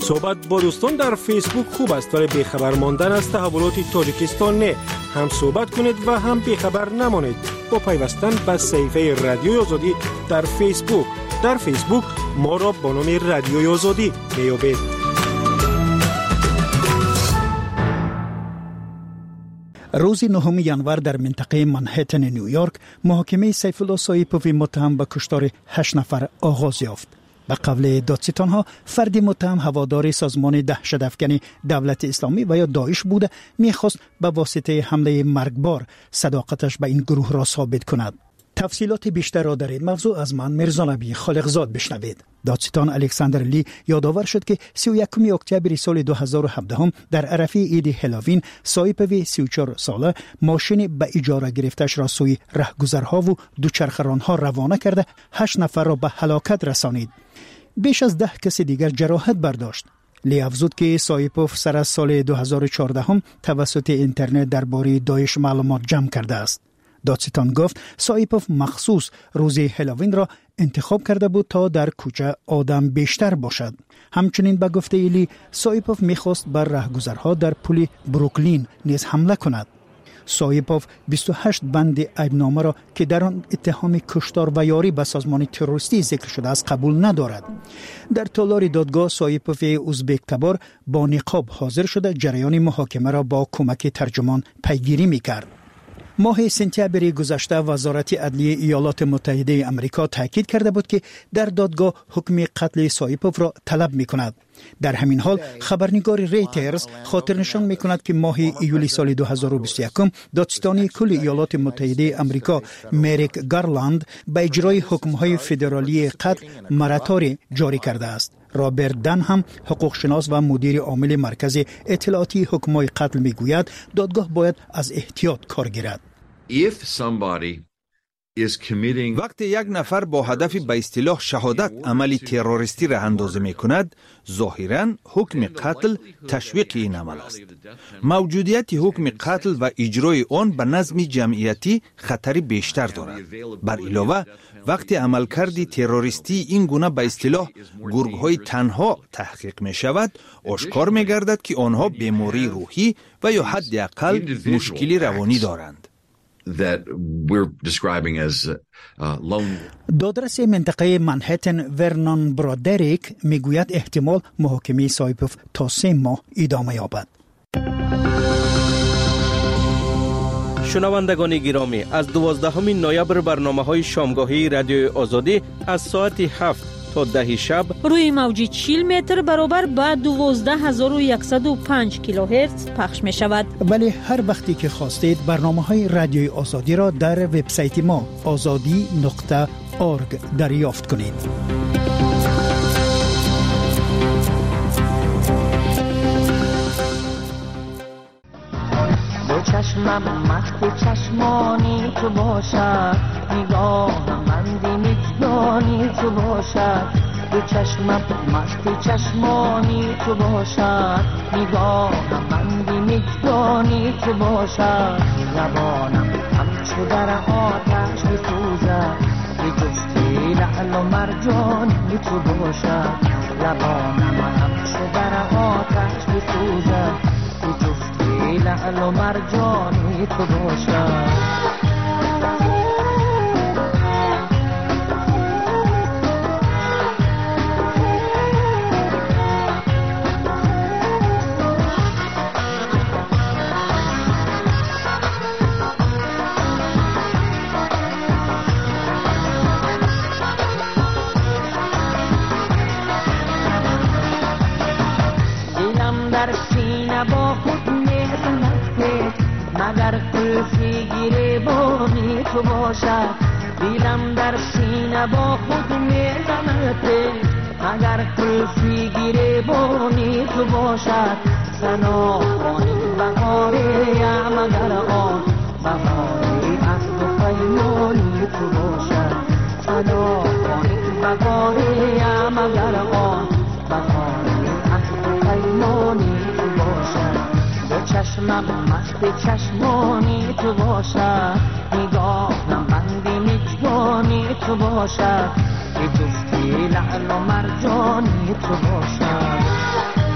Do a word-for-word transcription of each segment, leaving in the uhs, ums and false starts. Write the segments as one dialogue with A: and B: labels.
A: صحبت با دوستان در فیسبوک خوب است، ولی بیخبر ماندن از تحولات تاجیکستان نه. هم صحبت کنید و هم بیخبر نمانید با پیوستن به صفحه رادیوی آزادی در فیسبوک. در فیسبوک ما را با نام رادیوی آزادی میابید.
B: روز نهم ژانویه در منطقه منهتن نیویورک محاکمه سیف الله سایپوف متهم به کشتار هشت نفر آغاز یافت. به قول دادستان‌ها فردی متهم هوادار سازمان دهشت‌افکن دولت اسلامی و یا داعش بوده، می‌خواست به واسطه حمله مرگبار صداقتش به این گروه را ثابت کند. تفصیلات بیشتر را در این موضوع از من مرزا نبی خالقزاد بشنوید. دادستان الکساندر لی یادآور شد که سی و یکم اکتبر سال دو هزار و هفده در عرفه عید هالوین سایپوف سی و چهار ساله ماشین به اجاره گرفتش را سوی رهگذرها و دوچرخه‌رانها روانه کرده هشت نفر را به هلاکت رسانید. بیش از ده کس دیگر جراحت برداشت. لی افزود که سایپوف سر از سال دو هزار و چهارده هم توسط اینترنت درباره داعش معلومات جمع کرده است. دادستان گفت سایپوف مخصوص روز هالوین را انتخاب کرده بود تا در کوچه آدم بیشتر باشد. همچنین به گفته لی سایپوف میخواست بر رهگذرها در پل بروکلین نیز حمله کند. سایپوف بیست و هشت بند عیبنامه را که در آن اتهام کشتار و یاری به سازمان تروریستی ذکر شده است قبول ندارد. در تالار دادگاه سایپوف ازبک تبار با نقاب حاضر شده جریان محاکمه را با کمک ترجمان پیگیری میکرد. ماه سپتامبر گذشته وزارت عدلیه ایالات متحده آمریکا تاکید کرده بود که در دادگاه حکم قتل سایپوف را طلب می کند. در همین حال خبرنگار ریترز خاطر نشان می کند که ماه ایولی سال دو هزار و بیست و یک دادستانی کل ایالات متحده آمریکا مریک گارلند به اجرای حکم‌های فدرالی قتل مراتوری جاری کرده است. رابرت دن هم حقوق شناس و مدیر عامل مرکز اطلاعاتی حکم‌های قتل می گوید دادگاه باید از احتیاط کار گیرد.
C: If somebody is committing
D: وقتی یک نفر با هدف به اصطلاح شهادت عملی تروریستی را اندازه می کند، ظاهراً حکم قتل تشویق این عمل است. موجودیت حکم قتل و اجرای آن به نظم جمعیتی خطری بیشتر دارد. بر علاوه وقتی عملکرد تروریستی این گونه به اصطلاح گروه‌های تنها تحقیق می شود، آشکار می گردد که آنها بیماری روحی و یا حداقل مشکلی روانی دارند.
C: that we're describing as uh, lone.
B: دادرس منطقه منهتن ورنان برادریک میگوید احتمال محاکمه سایپوف تا سه ماه ادامه یابد.
A: شنوندگان گرامی، از دوازدهم نوامبر برنامه‌های شامگاهی رادیو آزادی از ساعت هفت تا ده شب
E: روی موج چهل متر برابر با دوازده هزار و صد و پنج کیلوهرتز پخش می شود.
B: ولی هر وقتی که خواستید برنامه‌های رادیوی آزادی را در وبسایت ما آزادی نقطه اورگ دریافت کنید.
F: دو چشمم مست چشمانی تو باشد، نگاه مندی میزبانی تو باشد. دو چشمم مست چشمانی تو باشد، نگاه مندی میزبانی تو باشد. زبانم همچو در آتش میسوزد، به جستی لعل و مرجانی تو باشد. زبانم همچو در آتش میسوزد، به جستی لعل و مرجانی تو باشد. در سینه با خود میزند مگر قلفی گریبانی تو باشد. دیلم در سینه با خود میزند مگر قلفی گریبانی تو باشد. سنا خانه بهاری مگر آن بهاری از تو پیمانی تو باشد. سنا خانه بهاری مگر آن بهاری پیمانی تو باشد. دو چشمم مست چشمانی تو باشد، نگاهم بندی میزبانی تو باشد. به جستی لعل و مرجانی تو باشد.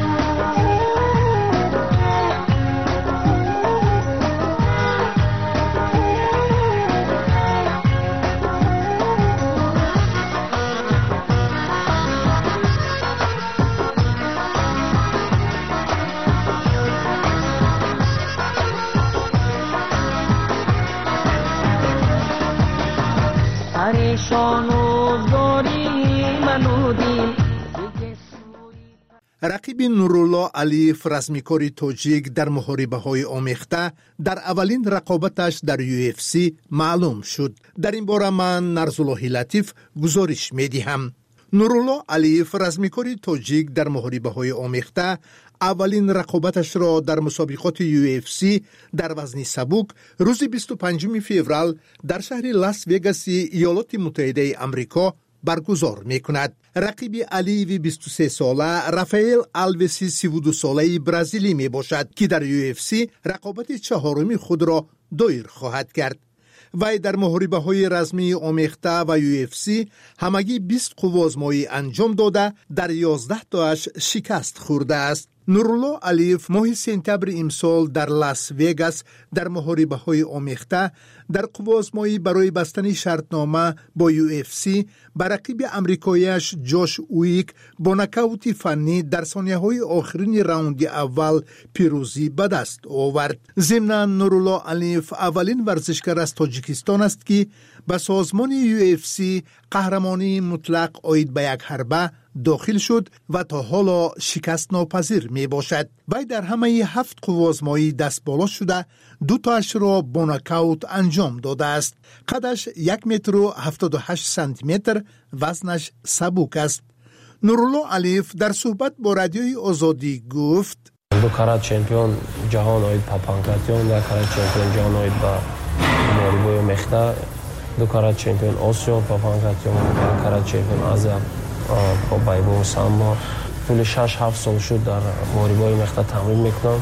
G: رقیب نورالله علیف رزمیکاری تاجیک در محاربه‌های آمیخته در اولین رقابتش در یو اف سی معلوم شد. در این باره من نرزالله لطیف گزارش می‌دهم. نورالله علیف رزمیکاری تاجیک در محاربه‌های آمیخته اولین رقابتش را در مسابقات یو اف سی در وزن سبک روز بیست و پنجم فوریه در شهر لاس وگاس ایالات متحده آمریکا برگزار می‌کند. رقیب علیوی بیست و سه ساله رافائل آلوسی سی و دو ساله برزیلی میباشد که در یو اف سی رقابت چهارمی خود را دایر خواهد کرد. وی در محاربه‌های رزمی آمیخته و یو اف سی همگی بیست قوازمایی انجام داده در یازده تاش شکست خورده است. نورالله علیف ماه سپتامبر امسال در لاس وگاس در محاربه‌های آمیخته در قوازمایی برای بستن شرطنامه با یو اف سی بر رقیب آمریکایی‌اش جوش اویک با نکاوت فنی در ثانیه‌های آخرین راوند اول پیروزی به دست آورد. ضمناً نورالله علیف اولین ورزشکار از تاجیکستان است که به سازمان یو اف سی قهرمانی مطلق عاید به یک حربه داخل شد و تا حالا شکست ناپذیر می باشد. وی در همه هفت قوازمایی دست بالا شده دو تاش را با ناکاوت انجام داده است. قدش یک متر و هفتاد و هشت سانتی متر، وزنش سبک است. نورالله علیف در صحبت با رادیوی آزادی گفت:
H: دو کرات چمپیون جهان آید با پانکراتیون، در کرات چمپیون جهان آید با محاربه آمیخته، دو کرات چمپیون آسیا با پانکراتیون، در کرات چمپیون آسیا با بایبو و سامبا. طول شش هفت سال شد در محاربه آمیخته تمرین میکنم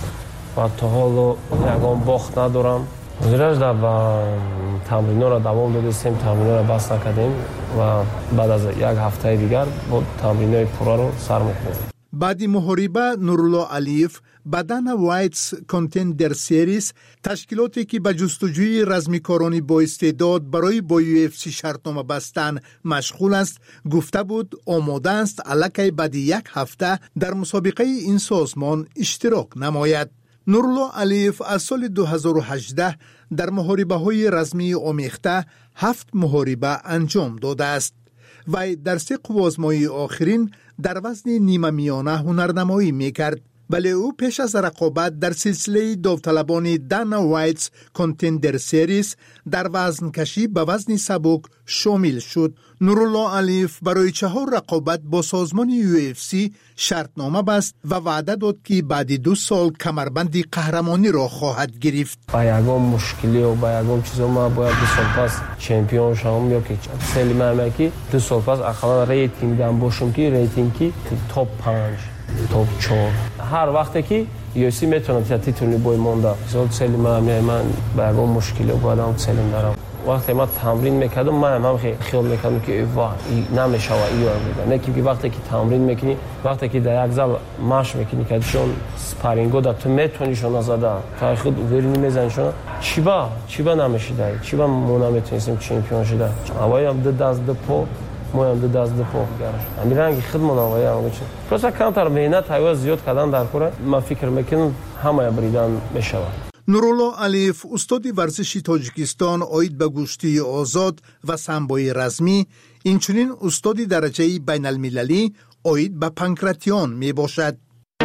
H: و تا حالا یگان باخت ندارم. زیراش در تمرین‌ها را دوام دادیم، تمرین‌ها را بس نکردیم و بعد از یک هفته دیگر با تمرین‌های پورا رو سر می‌کنیم.
G: بعد محاربه نورالله علیف به دانا وایتس کانتندر سریز، تشکیلاتی که به جستجوی رزمیکارانی با استعداد برای با یو اف سی شرطنامه بستن مشغول است، گفته بود آماده است الکی بعد یک هفته در مسابقه این سازمان اشتراک نماید. نورالله علیف از سال دو هزار و هجده در محاربه‌های رزمی آمیخته هفت محاربه انجام داده است و در سه قوازمایی آخرین در وزن نیمه میانه هنرنمایی میکرد. ولی او پیش از رقابت در سلسله داوطلبان دانا وایتس کانتندر سریز در وزن کشی به وزن سبک شامل شد. نورالله علیف برای چهار رقابت با سازمان یو اف سی شرطنامه بست و وعده داد که بعد دو سال کمربند قهرمانی را خواهد گرفت.
H: با یگان مشکلی و با یگان چیزا ما باید دو سال پس چمپیون شوم یا که سلی مملکی دو سال پس اقلا ریتینگ دام باشم که ریتینگی توپ پنج توپ چهار. هر وقتی که یو اف سی میتونه تیتولی بای مونده زود سلی مملکی من با یگان مشکلی و بعدم سلیم دارم. وقتی ما تمرین میکردم من هم خیال میکردم که واه نمیشه و ایار میده. نه که وقتی که تمرین میکنی، وقتی که در یک زل ماش میکنی که شون سپارینگو دا تو میتونی شون نزده تا خود ورنی میزنشون چی با چی با نمیشه دای چی با ما نمیتونیم چمپیون شده. اوای هم دو دست دو پا ما هم دو دست دو پا گرش. امیرانگی خدمت اوای هم بچه. پس کانتر مهنت های زیاد کردن در کوره ما فکر میکنم همه بریدن میشه.
G: نورالله علیف استاد ورزشی تاجیکستان عاید به گشتی آزاد و سامبوی رزمی، اینچنین استاد درجه بین المللی عاید به پانکراتیون می باشد.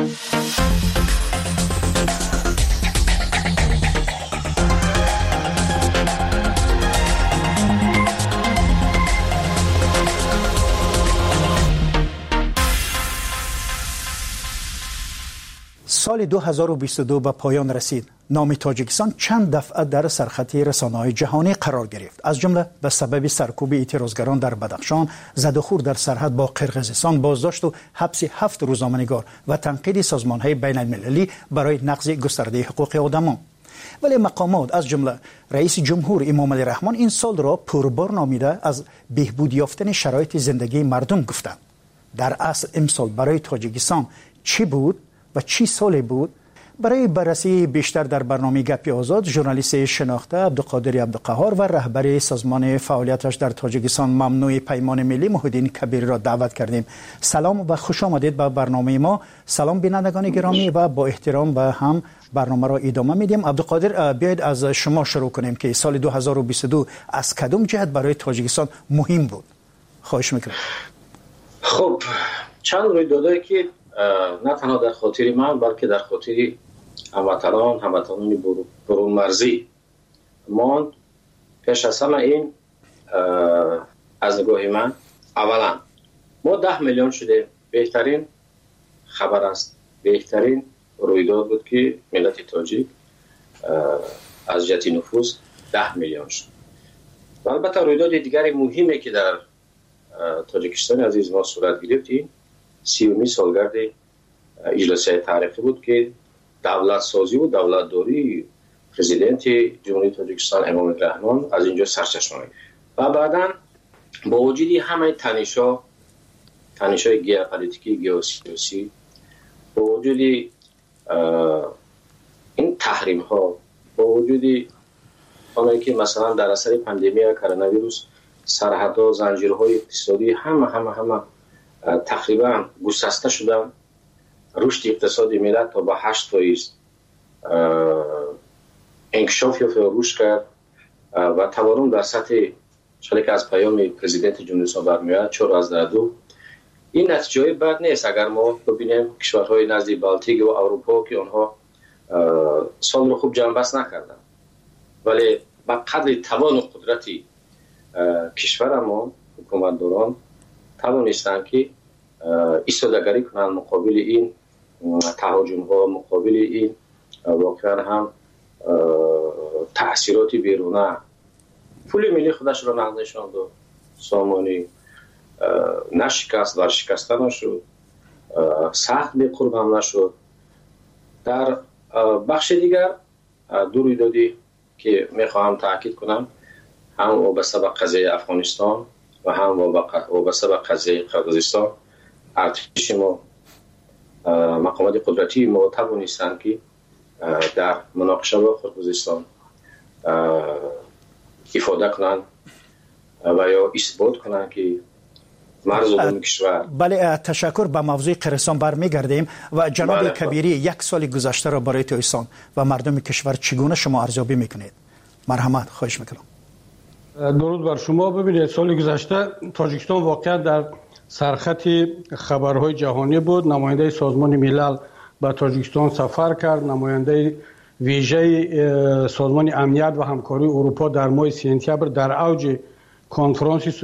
B: سال دو هزار و بیست و دو به پایان رسید. نام تاجیکستان چند دفعه در سرخط رسانه‌های جهانی قرار گرفت، از جمله به سبب سرکوب اعتراضگران در بدخشان، زدوخور در سرحد با قرقیزستان، بازداشت و حبس هفت روزنامه‌نگار و تنقید سازمان‌های بین‌المللی برای نقض گسترده حقوق آدمان. ولی مقامات از جمله رئیس جمهور امام علی رحمان این سال را پربار نامیده از بهبود یافتن شرایط زندگی مردم گفتند. در اصل امسال برای تاجیکستان چی بود و چی سالی بود؟ برای بررسی بیشتر در برنامه گپ آزاد ژورنالیست شناخته عبدالقادر عبدالقهار و رهبر سازمان فعالیتش در تاجیکستان ممنوع پیمان ملی محیدین کبیری را دعوت کردیم. سلام و خوش آمدید به برنامه ما. سلام بینندگان گرامی و با احترام و هم برنامه را ادامه میدیم. عبدالقادر، بیاید از شما شروع کنیم که سال دو هزار و بیست و دو از کدام جهت برای تاجیکستان مهم بود؟ خواهش میکنم.
I: خب چند رویدادهایی که نه تنها در خاطر من بلکه در خاطر هموطنان هموطنان برون مرزی ماند. پیش از همه این از نگاه من اولا ما ده میلیون شده، بهترین خبر است، بهترین رویداد بود که ملت تاجیک از جهت نفوس ده میلیون شد. و البته رویداد دیگری مهمی که در تاجیکستان عزیز ما صورت گرفت این سیومی سالگرد اجلاس تاریخی بود که دولت سازی و دولت داری پرزیدنت جمهوری تاجیکستان امام رحمان از اینجا سرچشمه. و بعدا با وجود همه تنش‌ها تنش‌های ژئوپلیتیکی ژئوسیاسی، با وجود این تحریم‌ها، با وجود آنهایی که مثلا در اثر پاندمی کرونا ویروس سرحدها زنجیرهای اقتصادی همه همه همه تقریبا گسسته شدن، رشد اقتصادی ملت تا با هشت فیصد انکشاف یا رشد کرد و تورم در سطح چاله که از پیام پرزیدنت جمهوری اسلامی برمیاد چهار از دو. این نتیجه بد نیست اگر ما ببینیم کشورهای نزدیک بالتیک و اروپا که آنها سال رو خوب جمع بست نکردن، ولی با قدر توان و قدرتی کشور ما حکومتداران توانستند که ایستادگری کنند مقابل این تهاجم ها، مقابل این واقعا هم تأثیرات بیرونه. پول ملی خودش را نقد نشاند و سامانی نشکست و شکسته نشد، سخت به قرب هم نشد. در بخش دیگر دو رویدادی که میخواهم تاکید کنم، هم وابسته به قضیه افغانستان و هم وابسته به قضیه قرقیزستان، ارتش ما مقامات قدرتی ما توانستند که در مناقشه با قرقیزستان افاده کنند و یا اثبات کنند که مرز عمومی کشور.
B: بله، تشکر. به موضوع قرقیزستان برمیگردیم و جناب بله کبیری، یک سال گذشته را برای تاجیکستان و مردم کشور چگونه شما ارزیابی میکنید؟ مرحمت، خواهش میکنم.
J: درود بر شما. ببینید سال گذشته تاجیکستان واقعا در سرخط خبرهای جهانی بود. نماینده سازمان ملل به تاجیکستان سفر کرد، نماینده ویژه سازمان امنیت و همکاری اروپا در ماه سپتامبر در اوج کنفرانس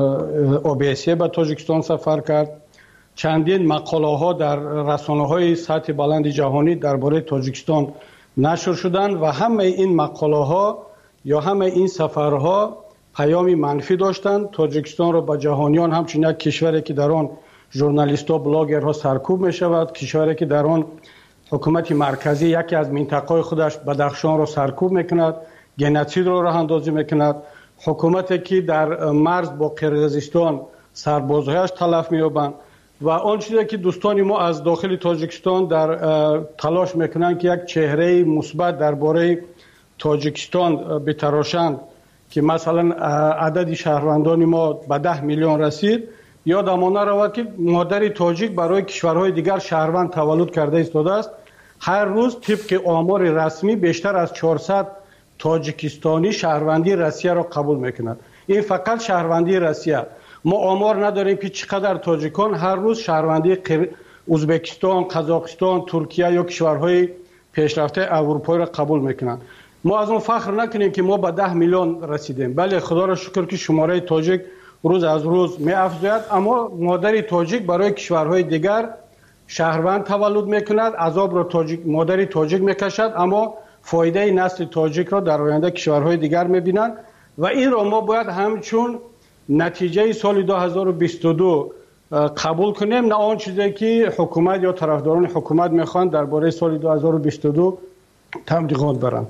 J: اوبیسی به تاجیکستان سفر کرد. چندین مقاله ها در رسانه های سطح بلند جهانی درباره تاجیکستان نشر شدند و همه این مقاله ها یا همه این سفرها پیامی منفی داشتند. تاجیکستان را به جهانیان همچنین یک کشوری که در آن ژورنالیست‌ها بلاگرها سرکوب می شود، کشوری که در آن حکومت مرکزی یکی از منطقه‌های خودش بدخشان را سرکوب میکند، گنوسید را راه اندازی میکند، حکومتی که در مرز با قرقیزستان سربازهایش تلف می‌یابند و آن چیزی که دوستان ما از داخل تاجیکستان در تلاش میکنند که یک چهره مثبت درباره تاجیکستان بتراشند که مثلا عدد شهروندان ما به ده میلیون رسید، یادمانه رود که مادر تاجیک برای کشورهای دیگر شهروند تولد کرده ایستاده است. هر روز طبق آمار رسمی بیشتر از چهارصد تاجیکستانی شهروندی روسیه را قبول میکنند. این فقط شهروندی روسیه. ما آمار نداریم که چقدر تاجیکان هر روز شهروندی ازبکستان، قزاقستان، ترکیه یا کشورهای پیشرفته اروپایی را قبول میکنند. ما از اون فخر نکنیم که ما به ده میلیون رسیدیم. بله، خدا را شکر که شماره تاجیک روز از روز می افزاید، اما مادر تاجیک برای کشورهای دیگر شهروند تولد میکند، عذاب را تاجیک مادر تاجیک میکشد، اما فایده نسل تاجیک را در آینده کشورهای دیگر میبینند و این را ما باید همچون نتیجه سال دو هزار و بیست و دو قبول کنیم، نه آن چیزی که حکومت یا طرفداران حکومت میخوان درباره سال دو هزار و بیست و دو تبلیغات برند.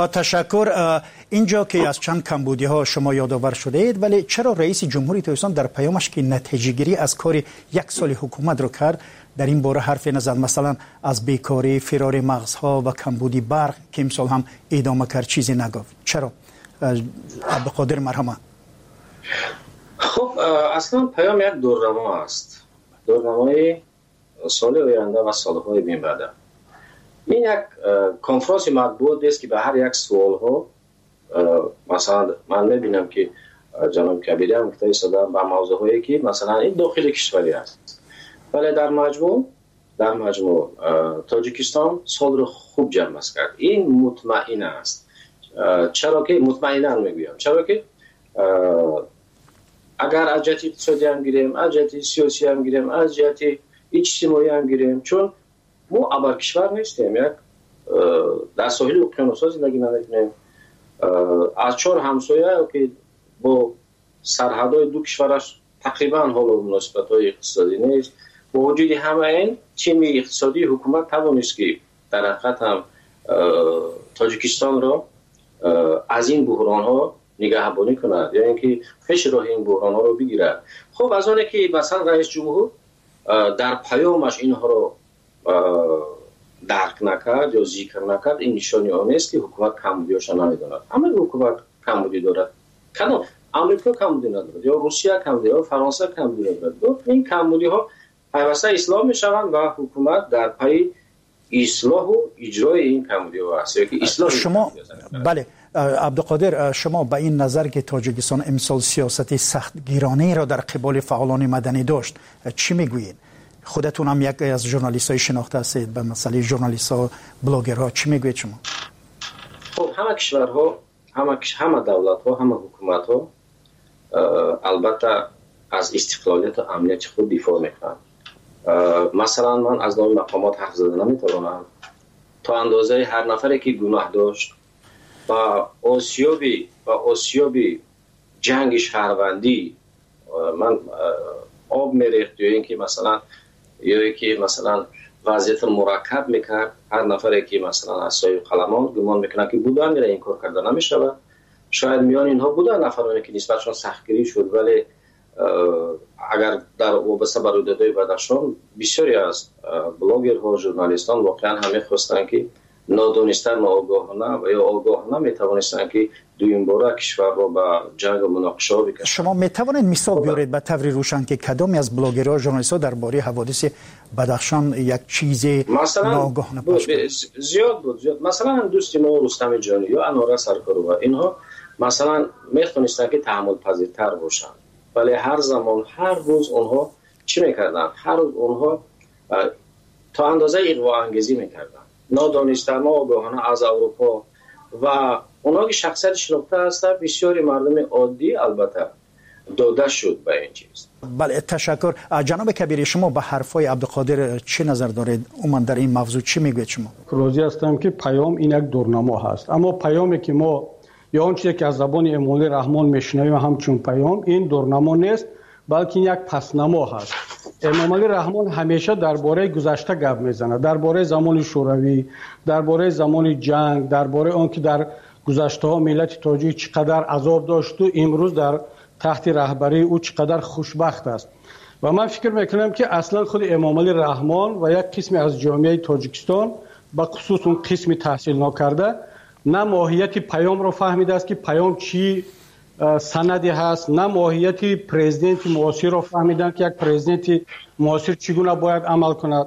B: تشکر. اینجا که از چند کمبودی ها شما یادآور شده اید، ولی چرا رئیس جمهوری تاجیکستان در پیامش که نتیجه گیری از کار یک سال حکومت رو کرد در این باره حرفی نزد؟ مثلا از بیکاری، فرار مغزها و کمبودی برق که امسال هم ادامه کرد چیزی نگفت. چرا؟ عبدالقادر مرحمت.
I: خب اصلا پیام یک دورنما است، دورنمای سال آینده و سالهای بین بعد. این یک کنفرانس مطبوعاتی است که به هر یک سوال ها مثلا من میبینم که جناب کبیری هم گفته ایستادن به موضوع هایی که مثلا این داخل کشوری است، ولی در مجموع در مجموع تاجیکستان سال رو خوب جمع کرد. این مطمئن است. چرا که مطمئنا میگویم چرا که اگر از جهت اقتصادی هم گیریم، از جهت سیاسی هم گیریم، از جهت اجتماعی هم گیریم، چون ما ابر کشور نیستیم، یک در ساحل اقیانوس‌ها زندگی نمی‌کنیم، از چهار همسایه که با سرحدهای دو کشورش تقریبا حال مناسبت‌های اقتصادی نیست. با وجود همه این تیم اقتصادی حکومت توانست که در حقیقت هم تاجیکستان را از این بحران‌ها نگهبانی کند، یا اینکه پیش راه این بحران‌ها رو بگیرد. خب از آنه که مثلا رئیس جمهور در پیامش اینها رو درک نکرد یا ذکر نکرد، این نشانی آن است که حکومت کمبودی‌هاش نمی‌داند. همه حکومت کمبودی دارد. کدام آمریکا کمبودی ندارد، یا روسیه کمبودی، یا فرانسه کمبودی ندارد. این کمبودی‌ها پیوسته اصلاح می‌شوند و حکومت در پی اصلاح و اجرای این کمبودی‌ها است. یا که اصلاح
B: شما بله عبدالقادر، شما به این نظر که تاجیکستان امسال سیاست سختگیرانه را در قبال فعالان مدنی داشت چی میگویید؟ خودتون هم یک از ژورنالیست‌های شناخته هستید به مسئله ژورنالیست‌ها، بلاگرها، چی میگویید شما؟
I: خب همه کشورها، همه همه دولت‌ها، همه حکومت‌ها البته از استقلالیت و امنیت خود دفاع میکنند. مثلا من از نام مقامات حرف زدن نمیتوانم. تا اندازه هر نفری که گناه داشت و آسیابی و آسیابی جنگ شهروندی من آب میریخت، یا اینکه مثلا یا اینکه مثلا وضعیت مرکب میکرد، هر نفری که مثلا از سایه قلمان گمان میکنه که بودن میره این کار کرده نمیشه. شاید میان اینها بودن نفرانی که نسبتشون سختگیری شد، ولی اگر در وابسته به رویدادهای بدخشان بسیاری از بلاگرها، ژورنالیستان واقعا همه خواستن که نادانسته، ناآگاهانه و یا آگاهانه میتوانستن که دویم باره کشور را به جنگ و مناقشه بکشند.
B: شما میتوانید مثال بیارید به طور روشن که کدامی از بلاگرها، ژورنالیست‌ها درباره حوادث بدخشان یک چیز ناآگاهانه پخش کردند؟
I: زیاد بود زیاد. مثلا دوست ما رستم جانی یا انوره سرکاروا، اینها مثلا میتونستن که تحمل پذیرتر باشن، ولی هر زمان هر روز اونها چی میکردن؟ هر روز اونها تا اندازه اغوا انگیزی میکردن، نادانسته، ناآگاهانه از اروپا، و اونها که شخصیت شناخته هستن بسیاری مردم عادی البته داده شد به این چیز.
B: بله تشکر. جناب کبیری، شما به حرفای عبدالقادر چه نظر دارید؟ عموما در این موضوع چی میگوید شما؟
J: راضی هستم که پیام این یک دورنما هست، اما پیامی که ما یا آن چیزی که از زبان امامعلی رحمان میشنویم همچون پیام، این دورنما نیست بلکه یک پسنما هست. امامعلی رحمان همیشه درباره گذشته گپ میزنه، درباره زمان شوروی، درباره زمان جنگ، درباره آن که در گذشته ها ملت تاجیک چقدر عذاب داشت و امروز در تحت رهبری او چقدر خوشبخت است. و من فکر میکنم که اصلا خود امامعلی رحمان و یک قسمی از جامعه تاجیکستان به خصوص اون قسمی تحصیل نکرده نه ماهیت پیام رو فهمیده است که پیام چی سندی هست، نه ماهیت پرزیدنت معاصر رو فهمیدن که یک پرزیدنت معاصر چگونه باید عمل کند.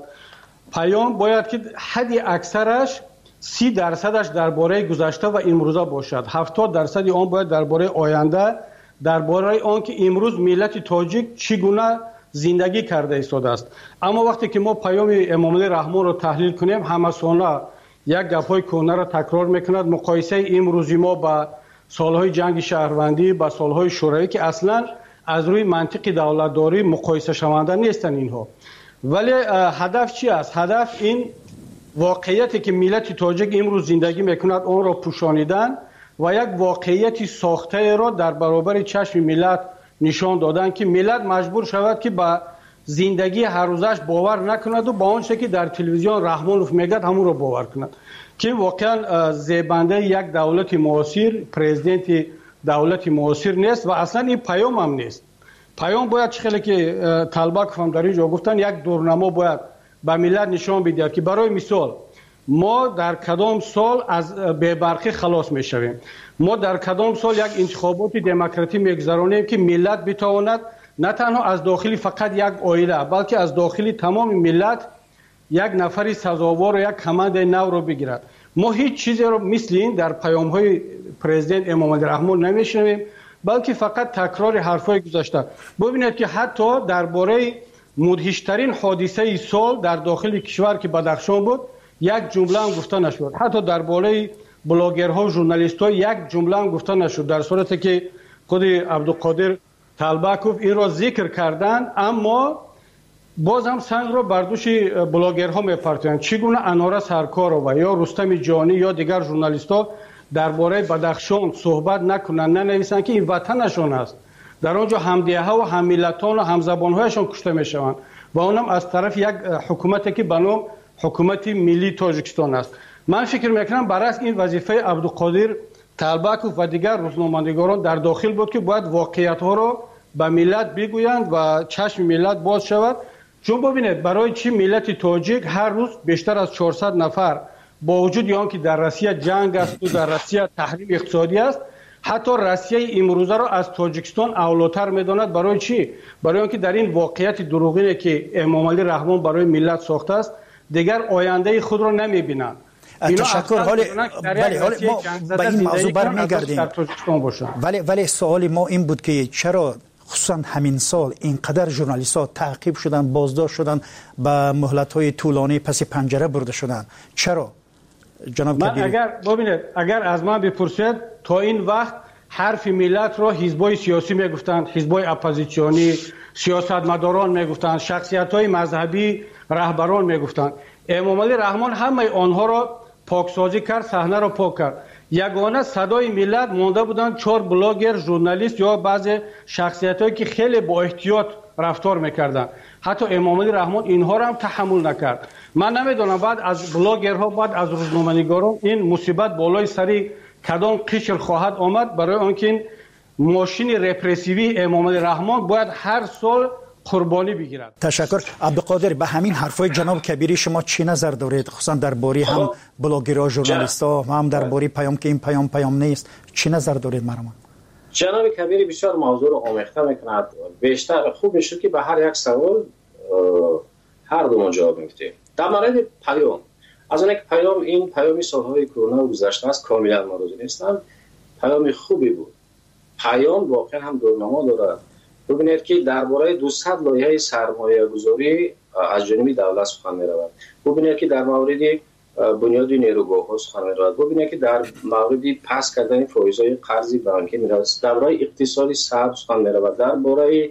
J: پیام باید که حد اکثرش سی درصدش درباره گذشته و امروزه باشد، هفتاد درصد آن باید درباره آینده، درباره آن که امروز ملت تاجیک چگونه زندگی کرده ایستاده است. اما وقتی که ما پیام امامعلی رحمان رو تحلیل کنیم، همه ساله یک گپ‌های کهنه را تکرار میکند، مقایسه امروزی ما با سالهای جنگ شهروندی با سالهای شوروی که اصلا از روی منطق دولتداری مقایسه شونده نیستن اینها. ولی هدف چی است؟ هدف این واقعیتی که ملت تاجیک امروز زندگی میکند آن را پوشانیدن و یک واقعیتی ساخته را در برابر چشم ملت نشان دادن که ملت مجبور شود که با زندگی هر روزش باور نکند و با آن چیزی که در تلویزیون رحمانوف میگد همون رو باور کند، که واقعا زیبنده یک دولت معاصر، پرزیدنت دولت معاصر نیست و اصلا این پیام هم نیست. پیام باید چخیلی که طلبه کفم در اینجا گفتن یک دورنما باید به ملت نشان بدهد که برای مثال ما در کدام سال از بی‌برقی خلاص میشویم، ما در کدام سال یک انتخابات دموکراتی میگذرانیم که ملت بتواند نه تنها از داخلی فقط یک عائله بلکه از داخلی تمام ملت یک نفری سزاوار و یک کمند نو رو بگیرد. ما هیچ چیزی رو مثل این در پیام های پرزیدنت امامعلی رحمان نمیشنویم، بلکه فقط تکرار حرفای گذشته. ببینید که حتی درباره مدهشترین حادثه سال در داخل کشور که بدخشان بود یک جمله هم گفته نشد. حتی در بالای بلاگرها و ژورنالیست‌ها یک جمله هم گفته نشد، در صورتی که خود عبدالقادر طلبکوف این را ذکر کردن، اما باز هم سنگ را بر دوش بلاگرها میپرتند. چگونه اناره سرکارова یا رستم جانی یا دیگر ژورنالیست‌ها درباره بدخشان صحبت نکنند، ننویسند که این وطنشان است، در آنجا همدیه‌ها و هم ملتان و هم زبان‌هایشان کشته میشوند و اونم از طرف یک حکومتی که به نام حکومت ملی تاجیکستان است. من فکر میکنم برعکس این وظیفه عبدالقادر طلبکوف و دیگر روزنامه‌نگاران در داخل بود که باید واقعیت‌ها را به ملت بگویند و چشم ملت باز شود. چون ببینید برای چی ملت تاجیک هر روز بیشتر از چهارصد نفر با وجود آن که در روسیه جنگ است و در روسیه تحریم اقتصادی است، حتی روسیه امروزه را از تاجیکستان اولاتر میداند. برای چی؟ برای اینکه در این واقعیت دروغینی که امام علی رحمان برای ملت ساخته است دیگر آینده خود را نمیبینند.
B: تشکر. حالی بله حالی ما به این موضوع برمیگردیم، ولی ولی سوال ما این بود که چرا خصوصا همین سال اینقدر ژورنالیست‌ها تعقیب شدن، بازداشت شدن، به مهلت‌های طولانی پس پنجره برده شدن؟ چرا جناب
J: من
B: کبیری؟
J: اگر ببینید اگر از من بپرسید تا این وقت حرف ملت را حزب‌های سیاسی میگفتند، حزب‌های اپوزیسیونی، سیاستمداران میگفتند، شخصیت‌های مذهبی، رهبران میگفتند. امام علی رحمان همه آنها را پاکسازی کرد، صحنه را پاک کرد. یگانه صدای ملت مانده بودند چهار بلاگر، ژورنالیست یا بعضی شخصیت‌هایی که خیلی با احتیاط رفتار میکردند. حتی امام علی رحمان اینها را هم تحمل نکرد. من نمیدونم بعد از بلاگرها، بعد از روزنامه‌نگاران این مصیبت بالای سری کدام قشر خواهد آمد، برای آنکه این ماشین رپرسیوی امام علی رحمان باید هر سال قربانی بگیرد.
B: تشکر. عبدالقادر، به همین حرفای جناب کبیری شما چی نظر دارید؟ خصوصا درباره هم بلاگرها، ژورنالیست‌ها، هم درباره پیام که این پیام پیام نیست، چی نظر دارید مرحبا؟
I: جناب کبیری بسیار موضوع رو آمیخته میکند. بیشتر خوب میشه که به هر یک سوال هر دو ما جواب میدیم. در مورد پیام، از اون یک پیام، این پیامی سالهای کرونا گذشته است، کاملا مورد نیستم، پیام خوبی بود. پیام واقعا هم دورنما دارد. ببینید که درباره دویست لایحه سرمایه گذاری از جانب دولت سخن می‌رود. ببینید که در مورد بنیاد نیروگاه‌ها سخن می‌رود. ببینید که در مورد پس کردن فایزهای قرض بانکی می‌رود. درباره اقتصادی سبز سخن می‌رود. درباره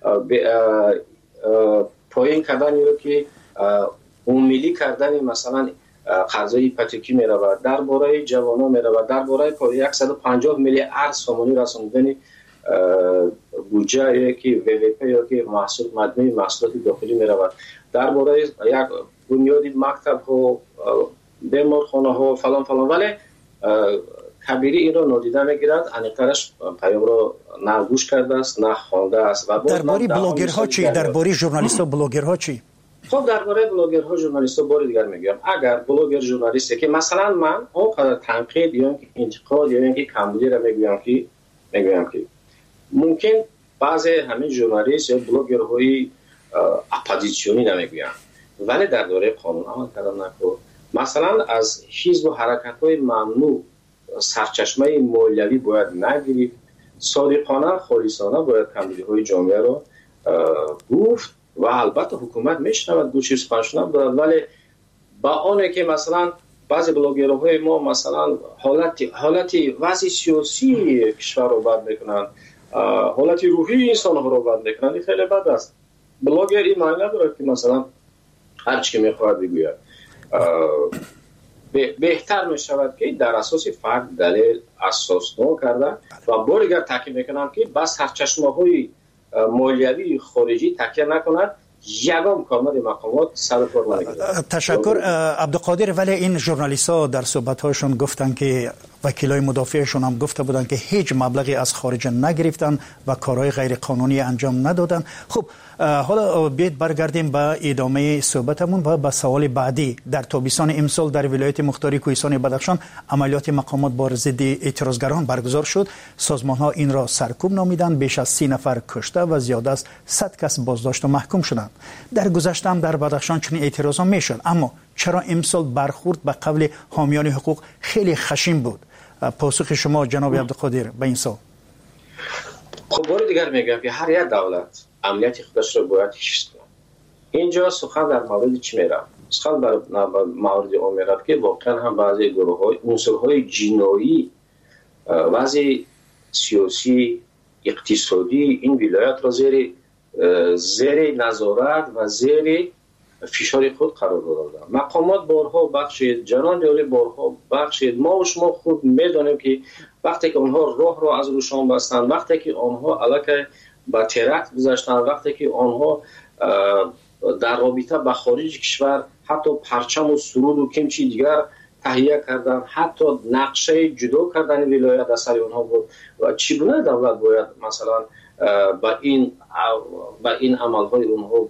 I: پایین کردن یا که عمومی کردن مثلا قرضای هیپوتکی می‌رود. درباره جوانان می‌رود. درباره پای صد و پنجاه میلیارد سومانی رساندن بودجه یا که وی وی پی یا که محصول مجموعی محصولات داخلی می رود. درباره یک بنیادی مکتب ها، بیمارخانه ها فلان فلان، ولی کبیری این را نادیده میگیرد. انیقترش پیام را نه گوش کرده است نه خوانده است. و
B: درباره بلاگرها چی؟ درباره ژورنالیست و بلاگرها چی؟
I: خب درباره بلاگرها، ژورنالیست‌ها بار دیگر میگم، اگر بلاگر ژورنالیستی که مثلا من اونقدر تنقید یا انتقاد یا اینکه کمبودی را میگویم که میگویم که ممکن بعضی همین ژورنالیست یا بلاگرهای اپوزیسیونی نمیگویند، ولی در دوره قانون عمل کردن نکن. مثلا از حزب و حرکت‌های ممنوع سرچشمه مالیوی باید نگیرید، صادقانه خالصانه باید کمبودی‌های جامعه را گفت و البته حکومت میشنود گوشی سخنشون دارد، ولی با آنه که مثلا بعضی بلاگرهای ما مثلا حالتی حالتی وضع سیاسی کشور رو بد میکنند، حالتی روحی انسان ها رو بد میکنند، این خیلی بد است. بلاگر این معنی نداره که مثلا هر چی که میخواهد بگوید. بهتر میشود که در اساس فکت دلیل اساسنامه کرده و بار دیگر تاکید میکنم که بس سرچشمه های مالیوی خارجی تکیه نکند، یگام کارمند مقامات سر کار نگیرد.
B: تشکر عبدالقادر. ولی این ژورنالیست‌ها در صحبت‌هاشون گفتن که وکیلای مدافعشون هم گفته بودن که هیچ مبلغی از خارج نگرفتن و کارهای غیر قانونی انجام ندادن. خب حالا بیاید برگردیم به ادامه صحبتمون و به سوال بعدی. در تابستان امسال در ولایت مختار کوهستان بدخشان عملیات مقامات بر ضد اعتراضگران برگزار شد. سازمان‌ها این را سرکوب نامیدند. بیش از سی نفر کشته و زیاد از صد کس بازداشت و محکوم شدند. در گذشته هم در بدخشان چنین اعتراضا میشد، اما چرا امسال برخورد به قول حامیان حقوق خیلی خشن بود؟ پاسخ شما جناب عبدالقادر به این سوال؟
I: خب بار دیگر میگم که هر یک دولت عملیات خودش را باید حفظ کند. اینجا سخن در مورد چی میرفت؟ سخن در مورد اون میرفت که واقعا هم بعضی گروه های عنصرهای جنایی وضع سیاسی اقتصادی این ولایت را زیر زیر نظارت و زیر فشار خود قرار دادند. مقامات بارها بخشید، جنان دوله بارها بخشید. ما و شما خود میدانیم که وقتی که آنها راه را از روشان بستند، وقتی که آنها علاقه به ترکت گذاشتند، وقتی که آنها در رابطه با خارج کشور حتی پرچم و سرود و کمچی دیگر تهیه کردن، حتی نقشه جدا کردن ولایت از سر آنها بود. و چگونه دولت باید مثلا با این با این عملهای اونها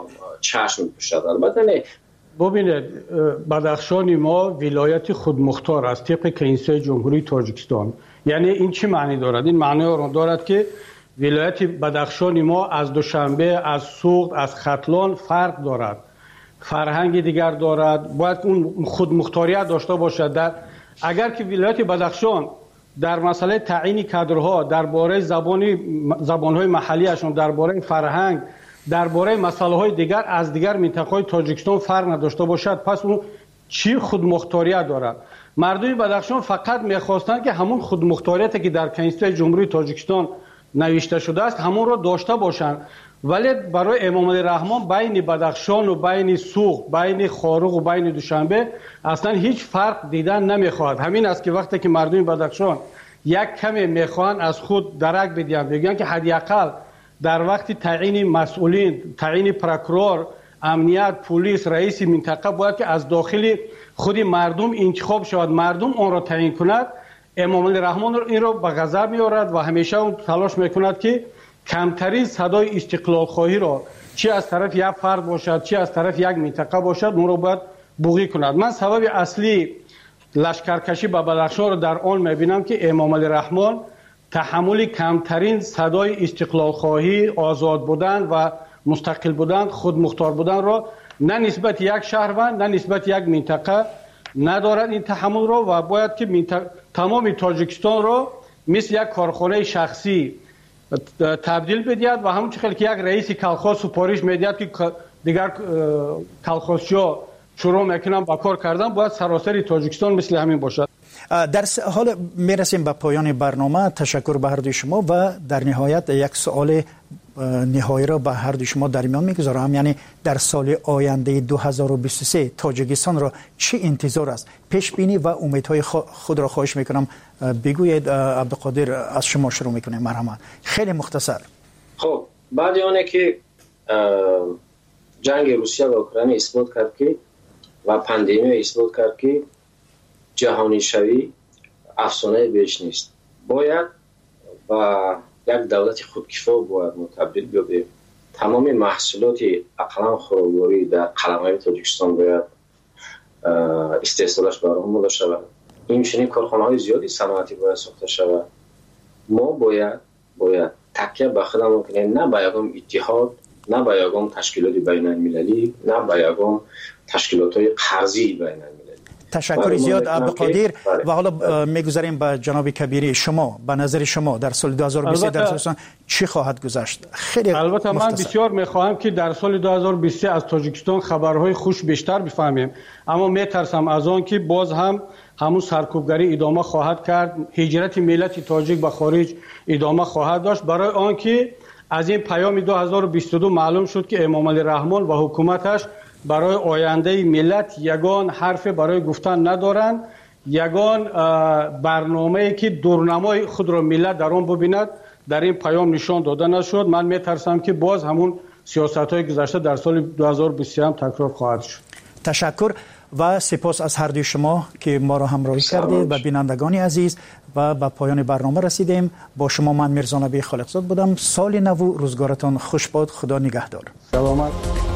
I: چشم بپوشد؟ البته نه.
J: ببینید، بدخشان ما ولایت خودمختار است طبق کنستیتوی جمهوری تاجیکستان. یعنی این چی معنی دارد؟ این معنی را دارد که ولایت بدخشان ما از دوشنبه، از سوخت، از ختلان فرق دارد، فرهنگ دیگر دارد، باید اون خودمختاریت داشته باشد. در اگر که ولایت بدخشان در مسئله تعیین کادرها، درباره زبانی زبان‌های محلیشون، درباره فرهنگ، درباره مسائل‌های دیگر از دیگر منطقه‌های تاجیکستان فرق نداشته باشد، پس اون چی خودمختاریت دارد؟ مردم بدخشان فقط می‌خواستند که همون خودمختاریتی که در کنستیتوی جمهوری تاجیکستان نوشته شده است همون را داشته باشند. ولی برای امام علی رحمان بین بدخشان و بین سوخت، بین خارق و بین دوشنبه اصلا هیچ فرق دیدن نمیخواد. همین است که وقتی که مردم بدخشان یک کمی میخوان از خود درک بدین، بگن که حداقل در وقت تعیین مسئولین، تعیین پروکورور، امنیت، پلیس، رئیس منطقه باید که از داخل خود مردم انتخاب شود، مردم آن را تعیین کند. امام علی رحمان این را به غضب میآورد و همیشه اون تلاش میکند که کمترین صدای استقلال خواهی را چی از طرف یک فرد باشد چی از طرف یک منطقه باشد اون را باید بوقی کند. من سبب اصلی لشکرکشی به بدخشان را در آن میبینم که امام علی رحمان تحمل کمترین صدای استقلال خواهی، آزاد بودن و مستقل بودن، خود مختار بودن را نه نسبت یک شهروند نه نسبت یک منطقه ندارد این تحمل را و باید که منطقه تمام تاجیکستان را مثل یک کارخانه شخصی تبدیل بدهد و همون چقدر که یک رئیس کلخاز سپارش میدهد که دیگر کلخازچی‌ها شروع میکنن با کار کردن، باید سراسر تاجیکستان مثل همین باشد.
B: در حال میرسیم به پایان برنامه. تشکر به هر دوی شما و در نهایت یک سوال نهایی را به هر دوی شما در میان میگذارم. یعنی در سال آینده دو هزار و بیست و سه تاجیکستان را چه انتظار است؟ پیش بینی و امیدهای خود را خواهش میکنم بگویید. عبدالقادر از شما شروع میکنیم. مرحمت. خیلی مختصر.
I: خب بعد آنه که جنگ روسیه و اوکراین اثبات کرد که و پاندمی اثبات کرد که جهانی شوی افسانه بیش نیست، باید و یک دولت خودکفا باید متبدل بیابیم. تمام محصولات اقلام خوراکواری در قلمرو تاجیکستان باید استحصالش برآمده شود. این چنین کارخانه‌های زیادی صنعتی باید ساخته شود. ما باید باید تکیه به خودمون کنیم، نه به یگام اتحاد، نه به یگام تشکیلات بین المللی، نه به یگام تشکیلات‌های قرضی بین المللی.
B: تشکر زیاد عبدالقادر. و حالا میگذاریم به جناب کبیری. شما به نظر شما در سال دو هزار و بیست در تاجیکستان چی خواهد گذشت؟ خیلی
J: البته
B: مختصر.
J: من بسیار میخواهم که در سال دو هزار و بیست از تاجیکستان خبرهای خوش بیشتر بفهمیم، اما میترسم از آن که باز هم همون سرکوبگری ادامه خواهد کرد، هجرت ملت تاجیک به خارج ادامه خواهد داشت. برای آنکه از این پیام دو هزار و بیست و دو معلوم شد که امام علی رحمان و حکومتش برای آینده ملت یگان حرف برای گفتن ندارند، یگان برنامه‌ای که دورنمای خود را ملت در آن ببیند در این پیام نشان داده نشد. من میترسم که باز همون سیاست‌های گذشته در سال دو هزار و بیست هم تکرار خواهد شد.
B: تشکر و سپاس از هر دوی شما که ما را همراهی کردید و بینندگان عزیز. و به پایان برنامه رسیدیم. با شما من میرزا نبی خالقزاد بودم. سال نو روزگارتان خوش باد. خدا نگهدار.
J: سلامت.